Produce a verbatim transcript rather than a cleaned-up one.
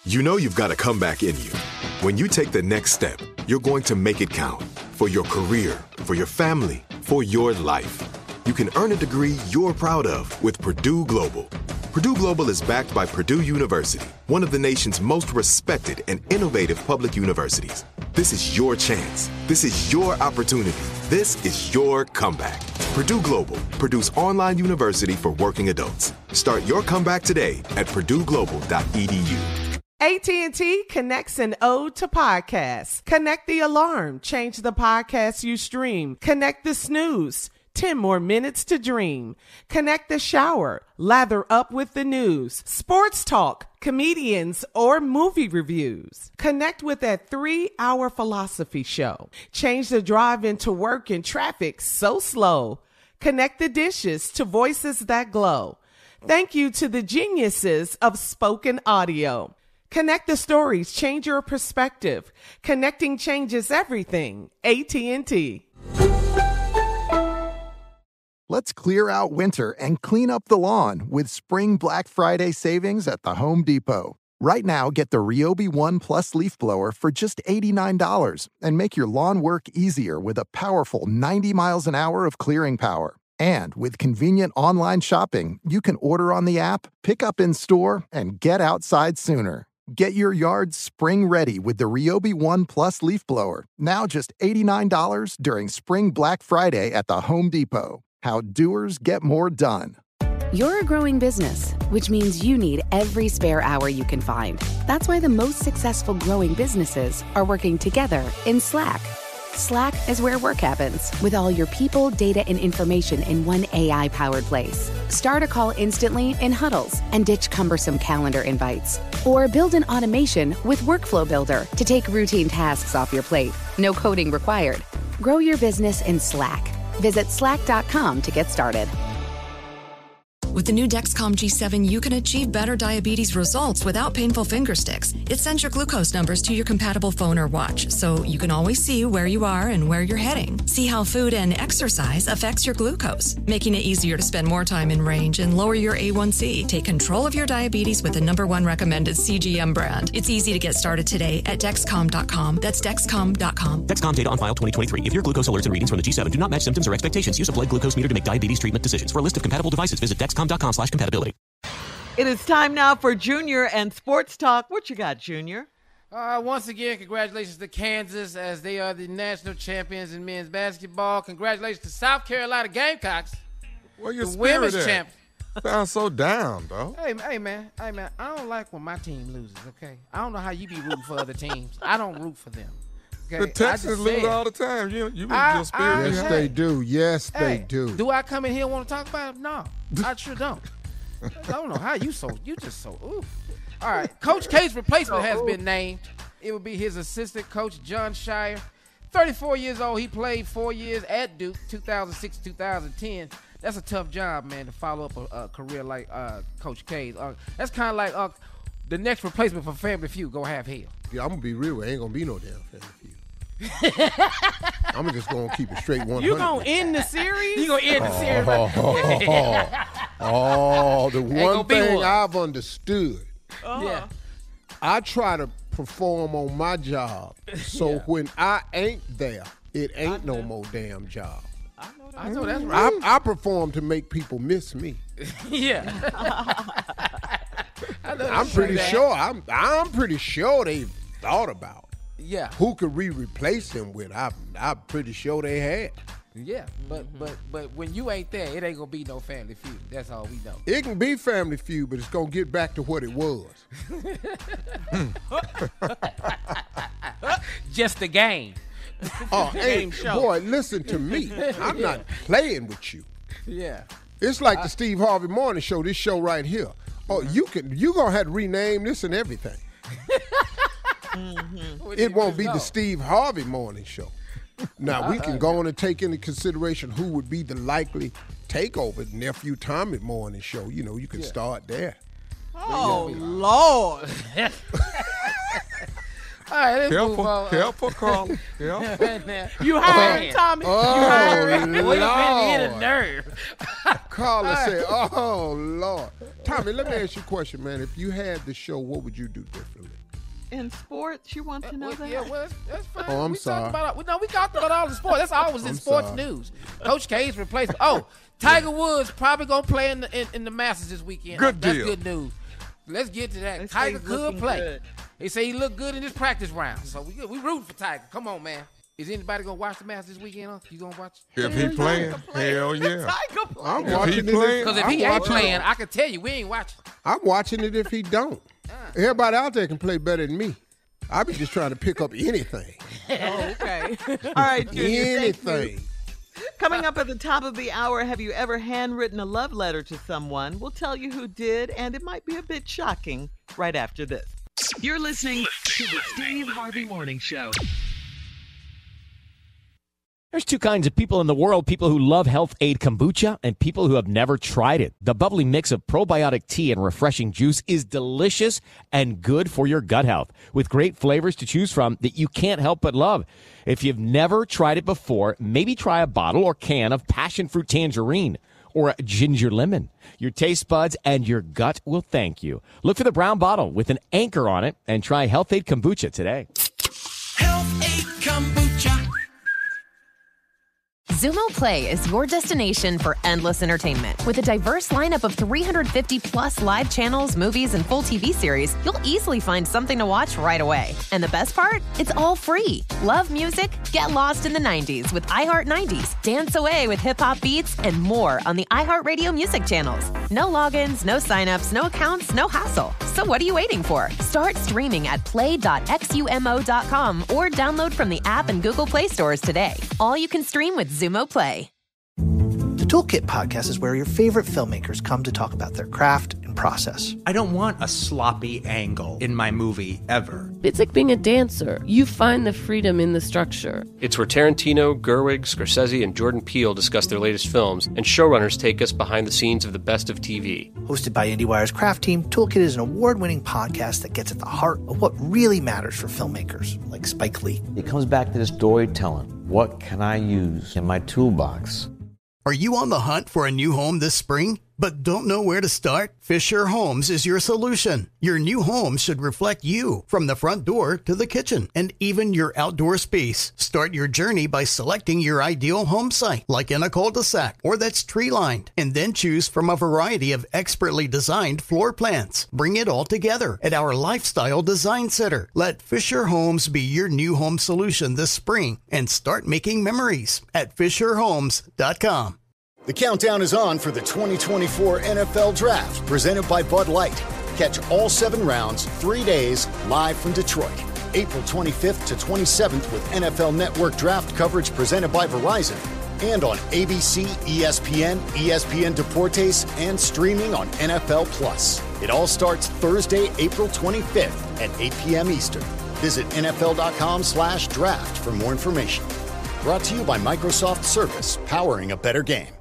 You know you've got a comeback in you. When you take the next step, you're going to make it count for your career, for your family, for your life. You can earn a degree you're proud of with Purdue Global. Purdue Global is backed by Purdue University, one of the nation's most respected and innovative public universities. This is your chance. This is your opportunity. This is your comeback. Purdue Global, Purdue's online university for working adults. Start your comeback today at purdue global dot e d u. A T and T connects an ode to podcasts. Connect the alarm. Change the podcast you stream. Connect the snooze. ten more minutes to dream. Connect the shower. Lather up with the news. Sports talk, comedians, or movie reviews. Connect with that three-hour philosophy show. Change the drive into work in traffic so slow. Connect the dishes to voices that glow. Thank you to the geniuses of spoken audio. Connect the stories, change your perspective. Connecting changes everything. A T and T. Let's clear out winter and clean up the lawn with spring Black Friday savings at the Home Depot. Right now, get the Ryobi One Plus leaf blower for just eighty-nine dollars and make your lawn work easier with a powerful ninety miles an hour of clearing power. And with convenient online shopping, you can order on the app, pick up in store, and get outside sooner. Get your yard spring ready with the Ryobi One Plus leaf blower, now just eighty-nine dollars during Spring Black Friday at the Home Depot. How doers get more done. You're a growing business, which means you need every spare hour you can find. That's why the most successful growing businesses are working together in Slack. Slack is where work happens, with all your people, data, and information in one A I-powered place. Start a call instantly in huddles and ditch cumbersome calendar invites. Or build an automation with Workflow Builder to take routine tasks off your plate. No coding required. Grow your business in Slack. Visit slack dot com to get started. With the new Dexcom G seven, you can achieve better diabetes results without painful finger sticks. It sends your glucose numbers to your compatible phone or watch, so you can always see where you are and where you're heading. See how food and exercise affects your glucose, making it easier to spend more time in range and lower your A one C. Take control of your diabetes with the number one recommended C G M brand. It's easy to get started today at Dexcom dot com. That's Dexcom dot com. Dexcom data on file twenty twenty-three. If your glucose alerts and readings from the G seven do not match symptoms or expectations, use a blood glucose meter to make diabetes treatment decisions. For a list of compatible devices, visit Dexcom dot com slash compatibility. It is time now for Junior and Sports Talk. What you got, Junior? Uh, once again, congratulations to Kansas as they are the national champions in men's basketball. Congratulations to South Carolina Gamecocks. Where your the spirit women's at? champions. Sounds so down, bro. Hey, hey, man. Hey, man. I don't like when my team loses, okay? I don't know how you be rooting for other teams. I don't root for them. Okay? The Texans lose all the time. You, you lose I, your spirit. I, Yes, hey, they do. Yes, hey, they do. Do I come in here and want to talk about it? No, I sure don't. I don't know how you so you just so ooh. All right, Coach K's replacement has been named. It will be his assistant coach, John Shire. thirty-four years old. He played four years at Duke, two thousand six to two thousand ten. That's a tough job, man, to follow up a, a career like uh, Coach K's. Uh, that's kind of like uh, the next replacement for Family Feud. Go have hell. Yeah, I'm gonna be real. Ain't gonna be no damn Family Feud. I'm just gonna keep it straight one hundred. You gonna end the series? You gonna end the series? Oh, oh, the one thing one. I've understood. Uh-huh. Yeah. I try to perform on my job, so Yeah. when I ain't there, it ain't no more damn job. I know that's right. I, I perform to make people miss me. Yeah. I know I'm that's pretty right. sure. I'm. I'm pretty sure they thought about Yeah. who could we replace him with. I'm. I'm pretty sure they had. Yeah, but but but when you ain't there, it ain't gonna be no Family Feud. That's all we know. It can be Family Feud, but it's gonna get back to what it was. Just a game. Oh, hey, Game show. boy, listen to me. I'm not playing with you. Yeah. It's like the Steve Harvey Morning Show. This show right here. Oh, you can. You gonna have to rename this and everything. It won't be the Steve Harvey Morning Show. Now we can go on and take into consideration who would be the likely takeover. Nephew Tommy Morning Show. You know, you can Yeah. start there. Oh, Lord. All right, let's Careful, move on. careful, Carla. Careful. You hired, Tommy. Oh, you hired. Lord. Hit a nerve. Carla said, oh, Lord. Tommy, let me ask you a question, man. If you had the show, what would you do differently? In sports, you want to know Uh, that? Yeah, well, that's, that's fine. Oh, I'm we sorry. Talked about, we, no, we talked about all the sports. That's always in I'm sports sorry. news. Coach K's replacement. Oh, Tiger Woods probably going to play in the, in, in the Masters this weekend. Good That's deal. good news. Let's get to that. They say Tiger he's could looking play. good. They say he looked good in his practice round. So we we rooting for Tiger. Come on, man. Is anybody going to watch the Masters this weekend? Huh? You going to watch? If he playing, hell yeah. Tiger play. I'm If watching he it. playing- Because if I'm he ain't watching playing, it. I can tell you we ain't watching. I'm watching it if he don't. Everybody out there can play better than me. I be just trying to pick up anything. Oh, okay. All right, Junior, thank you. Anything. Coming up at the top of the hour, have you ever handwritten a love letter to someone? We'll tell you who did, and it might be a bit shocking right after this. You're listening to the Steve Harvey Morning Show. There's two kinds of people in the world, people who love Health Aid Kombucha and people who have never tried it. The bubbly mix of probiotic tea and refreshing juice is delicious and good for your gut health, with great flavors to choose from that you can't help but love. If you've never tried it before, maybe try a bottle or can of passion fruit tangerine or ginger lemon. Your taste buds and your gut will thank you. Look for the brown bottle with an anchor on it and try Health Aid Kombucha today. Health Aid Kombucha. Zumo Play is your destination for endless entertainment. With a diverse lineup of three hundred fifty plus live channels, movies, and full T V series, you'll easily find something to watch right away. And the best part? It's all free. Love music? Get lost in the nineties with iHeart nineties, dance away with hip-hop beats, and more on the iHeartRadio music channels. No logins, no signups, no accounts, no hassle. So what are you waiting for? Start streaming at play dot xumo dot com or download from the app and Google Play stores today. All you can stream with Zumo Play. The Toolkit podcast is where your favorite filmmakers come to talk about their craft and process. I don't want a sloppy angle in my movie ever. It's like being a dancer. You find the freedom in the structure. It's where Tarantino, Gerwig, Scorsese, and Jordan Peele discuss their latest films, and showrunners take us behind the scenes of the best of T V. Hosted by IndieWire's craft team, Toolkit is an award-winning podcast that gets at the heart of what really matters for filmmakers, like Spike Lee. It comes back to the storytelling. What can I use in my toolbox? Are you on the hunt for a new home this spring, but don't know where to start? Fisher Homes is your solution. Your new home should reflect you, from the front door to the kitchen, and even your outdoor space. Start your journey by selecting your ideal home site, like in a cul-de-sac or that's tree-lined, and then choose from a variety of expertly designed floor plans. Bring it all together at our Lifestyle Design Center. Let Fisher Homes be your new home solution this spring, and start making memories at fisher homes dot com. The countdown is on for the twenty twenty-four N F L Draft, presented by Bud Light. Catch all seven rounds, three days, live from Detroit. April twenty-fifth to twenty-seventh with N F L Network Draft coverage presented by Verizon. And on A B C, E S P N, E S P N Deportes, and streaming on N F L Plus. It all starts Thursday, April twenty-fifth at eight p.m. Eastern. Visit N F L dot com slash draft for more information. Brought to you by Microsoft Surface, powering a better game.